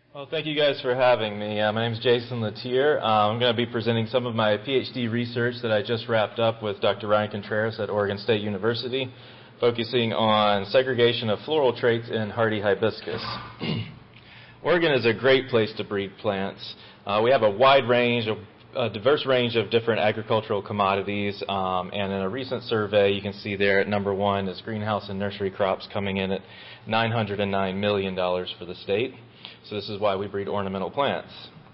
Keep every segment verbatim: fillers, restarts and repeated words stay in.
Well, thank you guys for having me. Uh, my name is Jason Latier. Uh, I'm going to be presenting some of my PhD research that I just wrapped up with Doctor Ryan Contreras at Oregon State University, focusing on segregation of floral traits in hardy hibiscus. Oregon is a great place to breed plants. Uh, we have a wide range, of, a diverse range of different agricultural commodities, um, and in a recent survey, you can see there at number one is greenhouse and nursery crops coming in at nine hundred nine million dollars for the state. So this is why we breed ornamental plants.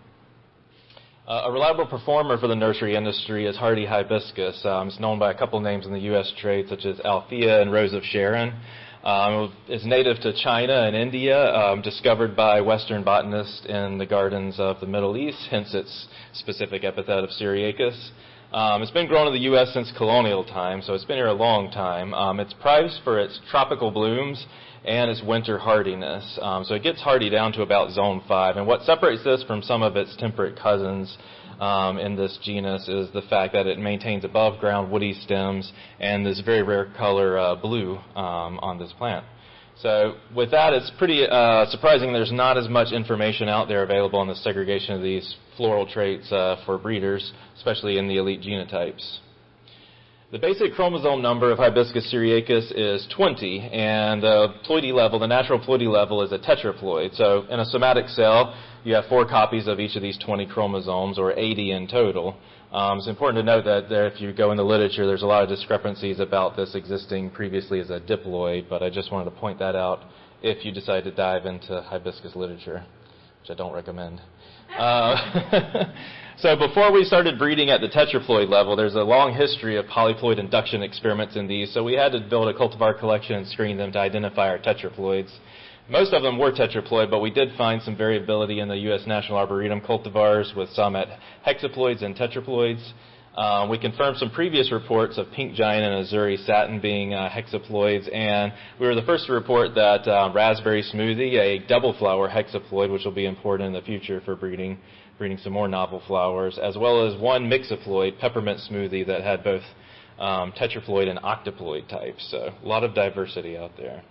Uh, a reliable performer for the nursery industry is hardy hibiscus. Um, it's known by a couple names in the U S trade, such as Althea and Rose of Sharon. Um, it's native to China and India, um, discovered by Western botanists in the gardens of the Middle East, hence its specific epithet of Syriacus. Um, it's been grown in the U S since colonial times, so it's been here a long time. Um, it's prized for its tropical blooms and its winter hardiness. Um, so it gets hardy down to about zone five. And what separates this from some of its temperate cousins um, in this genus is the fact that it maintains above ground woody stems and this very rare color uh, blue um, on this plant. So with that, it's pretty uh, surprising there's not as much information out there available on the segregation of these floral traits uh, for breeders, especially in the elite genotypes. The basic chromosome number of Hibiscus syriacus is twenty, and the ploidy level, the natural ploidy level, is a tetraploid. So in a somatic cell, you have four copies of each of these twenty chromosomes, or eighty in total. Um, it's important to note that there, if you go in the literature, there's a lot of discrepancies about this existing previously as a diploid, but I just wanted to point that out if you decide to dive into hibiscus literature, which I don't recommend. Uh, So before we started breeding at the tetraploid level, there's a long history of polyploid induction experiments in these, so we had to build a cultivar collection and screen them to identify our tetraploids. Most of them were tetraploid, but we did find some variability in the U S National Arboretum cultivars, with some at hexaploids and tetraploids. Um, we confirmed some previous reports of pink giant and Azuri satin being uh, hexaploids, and we were the first to report that uh, raspberry smoothie, a double flower hexaploid, which will be important in the future for breeding breeding some more novel flowers, as well as one mixaploid, peppermint smoothie, that had both um, tetraploid and octaploid types. So a lot of diversity out there.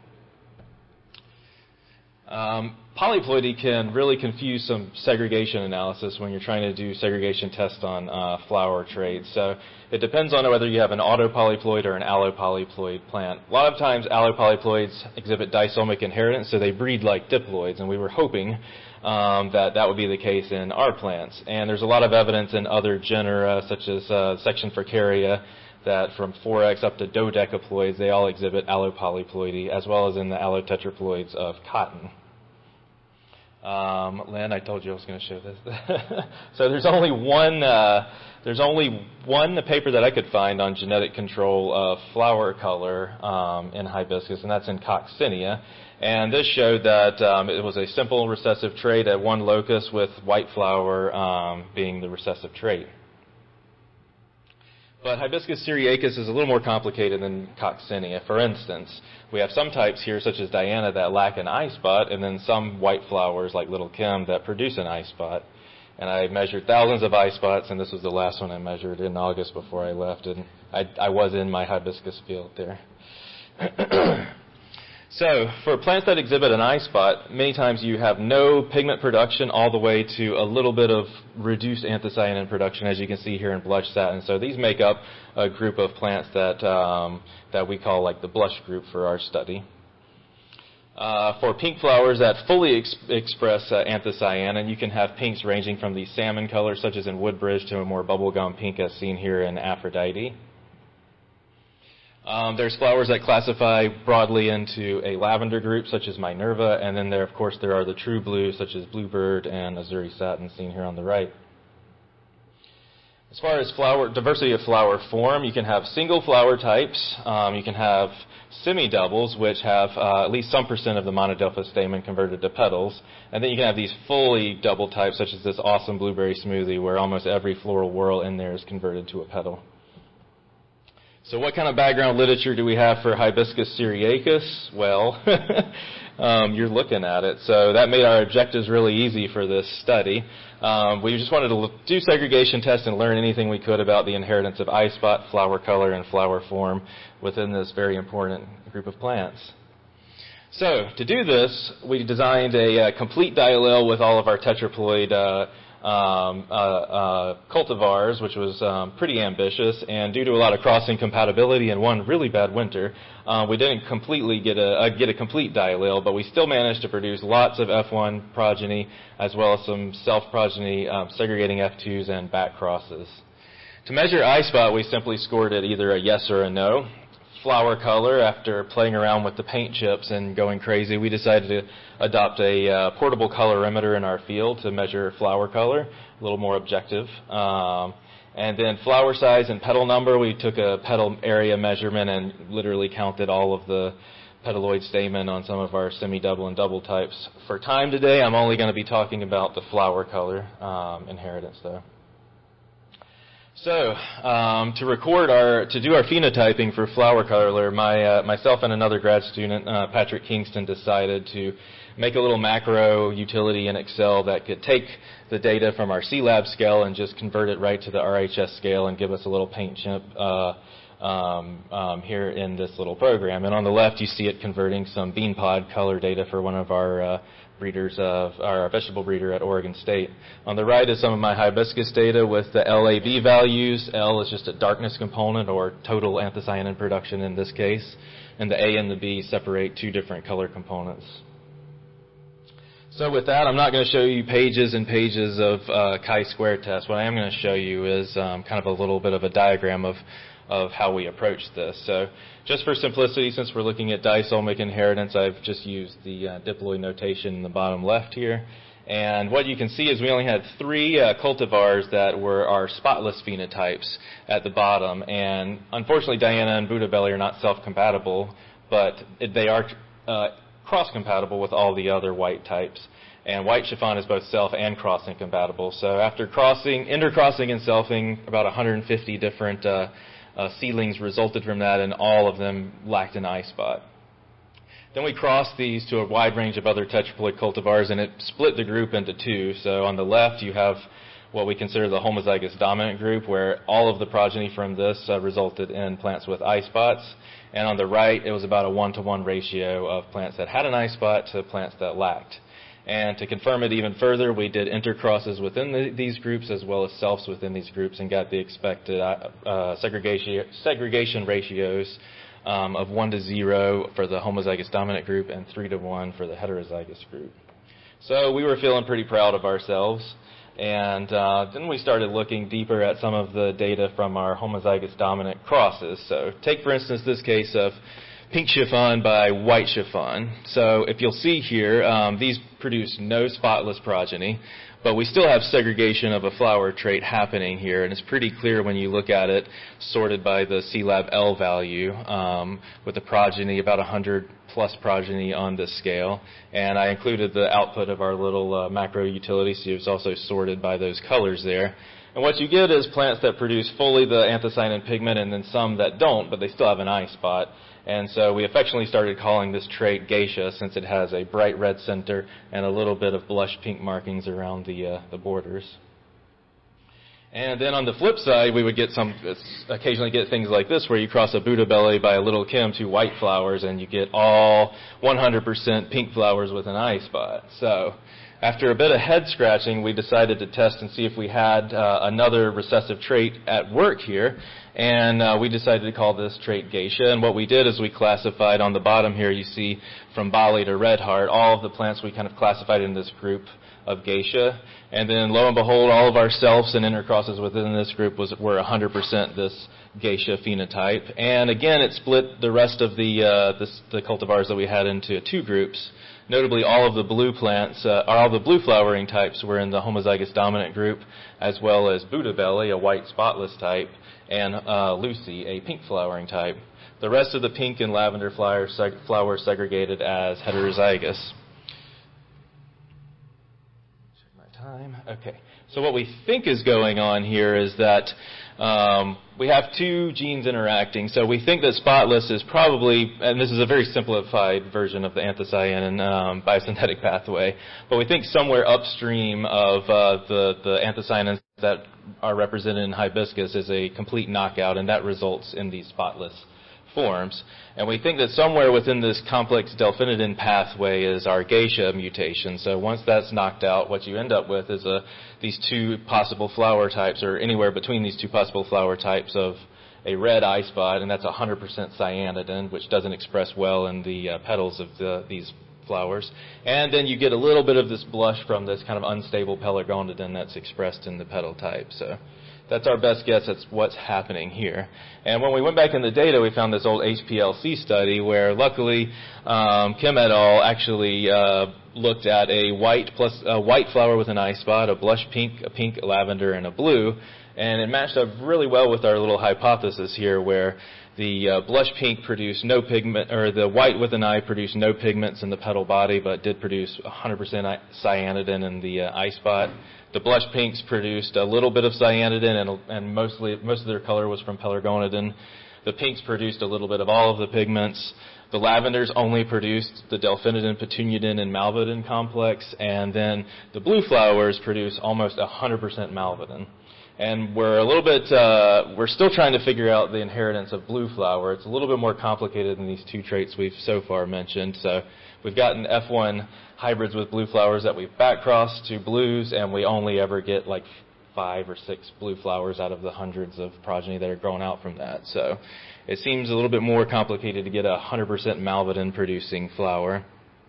Um, polyploidy can really confuse some segregation analysis when you're trying to do segregation tests on uh, flower traits. So it depends on whether you have an autopolyploid or an allopolyploid plant. A lot of times allopolyploids exhibit disomic inheritance, so they breed like diploids, and we were hoping um, that that would be the case in our plants. And there's a lot of evidence in other genera, such as uh, section Furcaria, that from four X up to dodecaploids, they all exhibit allopolyploidy, as well as in the allotetraploids of cotton. Um, Len, I told you I was going to show this. So there's only one. Uh, there's only one paper that I could find on genetic control of flower color um, in hibiscus, and that's in Coccinia. And this showed that um, it was a simple recessive trait at one locus, with white flower um, being the recessive trait. But Hibiscus syriacus is a little more complicated than Coccinia. For instance, we have some types here, such as Diana, that lack an eye spot, and then some white flowers, like Little Kim, that produce an eye spot. And I measured thousands of eye spots, and this was the last one I measured in August before I left. And I, I was in my hibiscus field there. So for plants that exhibit an eye spot, many times you have no pigment production all the way to a little bit of reduced anthocyanin production, as you can see here in blush satin. So these make up a group of plants that um, that we call like the blush group for our study. Uh, for pink flowers that fully ex- express uh, anthocyanin, you can have pinks ranging from the salmon color, such as in Woodbridge, to a more bubblegum pink as seen here in Aphrodite. Um, there's flowers that classify broadly into a lavender group, such as Minerva, and then there, of course, there are the true blues, such as Bluebird and Azuri satin, seen here on the right. As far as flower diversity of flower form, you can have single flower types. Um, you can have semi-doubles, which have uh, at least some percent of the monodelphous stamen converted to petals. And then you can have these fully double types, such as this awesome blueberry smoothie, where almost every floral whorl in there is converted to a petal. So what kind of background literature do we have for Hibiscus syriacus? Well, um, you're looking at it. So that made our objectives really easy for this study. Um, we just wanted to look, do segregation tests and learn anything we could about the inheritance of eye spot, flower color, and flower form within this very important group of plants. So to do this, we designed a, a complete diallele with all of our tetraploid uh, um, uh, uh, cultivars, which was um, pretty ambitious. And due to a lot of crossing compatibility and one really bad winter, uh, we didn't completely get a uh, get a complete diallele, but we still managed to produce lots of F one progeny as well as some self-progeny um, segregating F twos and back crosses. To measure eye spot, we simply scored it either a yes or a no. Flower color, after playing around with the paint chips and going crazy, we decided to adopt a uh, portable colorimeter in our field to measure flower color, a little more objective. Um, and then flower size and petal number, we took a petal area measurement and literally counted all of the petaloid stamen on some of our semi-double and double types. For time today, I'm only going to be talking about the flower color um, inheritance, though. So, um, to record our, to do our phenotyping for flower color, my, uh, myself and another grad student, uh, Patrick Kingston, decided to make a little macro utility in Excel that could take the data from our C lab scale and just convert it right to the R H S scale and give us a little paint chip uh, um, um, here in this little program. And on the left, you see it converting some bean pod color data for one of our uh, breeders of our vegetable breeder at Oregon State. On the right is some of my hibiscus data with the L A B values. L is just a darkness component, or total anthocyanin production in this case, and the A and the B separate two different color components. So with that, I'm not going to show you pages and pages of uh, chi-square test. What I am going to show you is um, kind of a little bit of a diagram of of how we approach this. So just for simplicity, since we're looking at disolmic inheritance, I've just used the uh, diploid notation in the bottom left here. And what you can see is we only had three uh, cultivars that were our spotless phenotypes at the bottom. And unfortunately, Diana and Buddha Belly are not self-compatible, but it, they are uh, cross-compatible with all the other white types. And white chiffon is both self and crossing compatible. So after crossing, intercrossing and selfing, about one hundred fifty different uh, Uh, seedlings resulted from that, and all of them lacked an eye spot. Then we crossed these to a wide range of other tetraploid cultivars, and it split the group into two. So on the left, you have what we consider the homozygous dominant group, where all of the progeny from this uh, resulted in plants with eye spots. And on the right, it was about a one-to-one ratio of plants that had an eye spot to plants that lacked. And to confirm it even further, we did intercrosses within the, these groups as well as selves within these groups and got the expected uh, segregation, segregation ratios um, of one to zero for the homozygous dominant group and three to one for the heterozygous group. So we were feeling pretty proud of ourselves. And uh, then we started looking deeper at some of the data from our homozygous dominant crosses. So take, for instance, this case of pink chiffon by white chiffon. So if you'll see here, um, these produce no spotless progeny, but we still have segregation of a flower trait happening here, and it's pretty clear when you look at it sorted by the C lab L value um, with the progeny, about one hundred plus progeny on this scale. And I included the output of our little uh, macro utility, so it's also sorted by those colors there. And what you get is plants that produce fully the anthocyanin pigment and then some that don't, but they still have an eye spot. And so we affectionately started calling this trait geisha, since it has a bright red center and a little bit of blush pink markings around the, uh, the borders. And then on the flip side, we would get some, occasionally get things like this, where you cross a Buddha Belly by a little Kim, two white flowers, and you get all one hundred percent pink flowers with an eye spot. So after a bit of head scratching, we decided to test and see if we had uh, another recessive trait at work here. And uh, we decided to call this trait geisha. And what we did is we classified on the bottom here, you see from Bali to Red Heart, all of the plants we kind of classified in this group of geisha. And then lo and behold, all of our selves and intercrosses within this group was, were one hundred percent this geisha phenotype. And again, it split the rest of the, uh, this, the cultivars that we had into two groups. Notably, all of the blue plants, uh, all the blue flowering types were in the homozygous dominant group, as well as Buddha Belly, a white spotless type, and uh, Lucy, a pink flowering type. The rest of the pink and lavender flowers, seg- flowers segregated as heterozygous. Check my time. Okay. So what we think is going on here is that um, we have two genes interacting. So we think that spotless is probably, and this is a very simplified version of the anthocyanin um, biosynthetic pathway, but we think somewhere upstream of uh, the, the anthocyanins that are represented in hibiscus is a complete knockout, and that results in these spotless forms. And we think that somewhere within this complex delphinidin pathway is our geisha mutation. So once that's knocked out, what you end up with is a, these two possible flower types, or anywhere between these two possible flower types of a red eye spot, and that's one hundred percent cyanidin, which doesn't express well in the uh, petals of the, these flowers. And then you get a little bit of this blush from this kind of unstable pelargonidin that's expressed in the petal type. So that's our best guess. That's what's happening here. And when we went back in the data, we found this old H P L C study where, luckily, um, Kim et al. Actually uh, looked at a white plus a white flower with an eye spot, a blush pink, a pink lavender, and a blue, and it matched up really well with our little hypothesis here, where the uh, blush pink produced no pigment, or the white with an eye produced no pigments in the petal body, but did produce one hundred percent cyanidin in the uh, eye spot. The blush pinks produced a little bit of cyanidin, and, and mostly most of their color was from pelargonidin. The pinks produced a little bit of all of the pigments. The lavenders only produced the delphinidin, petuniadin, and malvidin complex, and then the blue flowers produce almost one hundred percent malvidin. And we're a little bit, uh, we're still trying to figure out the inheritance of blue flower. It's a little bit more complicated than these two traits we've so far mentioned. So we've gotten F one hybrids with blue flowers that we've backcrossed to blues, and we only ever get like five or six blue flowers out of the hundreds of progeny that are growing out from that. So it seems a little bit more complicated to get a one hundred percent malvidin producing flower.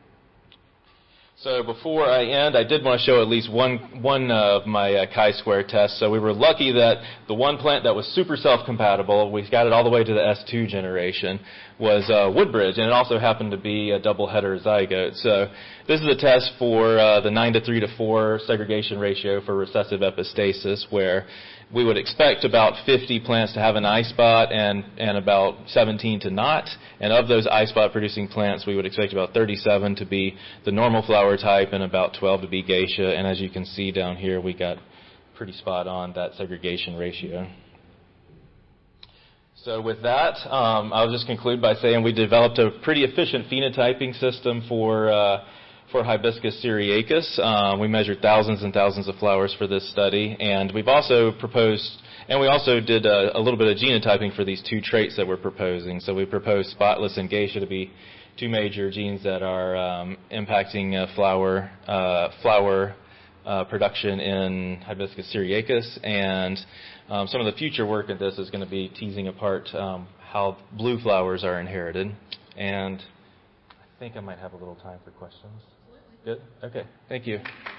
So before I end, I did want to show at least one one of my uh, chi-square tests. So we were lucky that the one plant that was super self-compatible, we got it all the way to the S two generation, was uh, Woodbridge, and it also happened to be a double heterozygote. So this is a test for uh, the nine to three to four segregation ratio for recessive epistasis, where we would expect about fifty plants to have an eye spot and, and about seventeen to not. And of those eye spot producing plants, we would expect about thirty-seven to be the normal flower type and about twelve to be geisha. And as you can see down here, we got pretty spot on that segregation ratio. So with that, um, I'll just conclude by saying we developed a pretty efficient phenotyping system for uh, for Hibiscus syriacus. Uh, we measured thousands and thousands of flowers for this study, and we've also proposed, and we also did a, a little bit of genotyping for these two traits that we're proposing. So we proposed spotless and geisha to be two major genes that are um, impacting uh, flower uh, flower uh, production in Hibiscus syriacus, and um, some of the future work in this is going to be teasing apart um, how blue flowers are inherited. And I think I might have a little time for questions. Good? Okay. Thank you.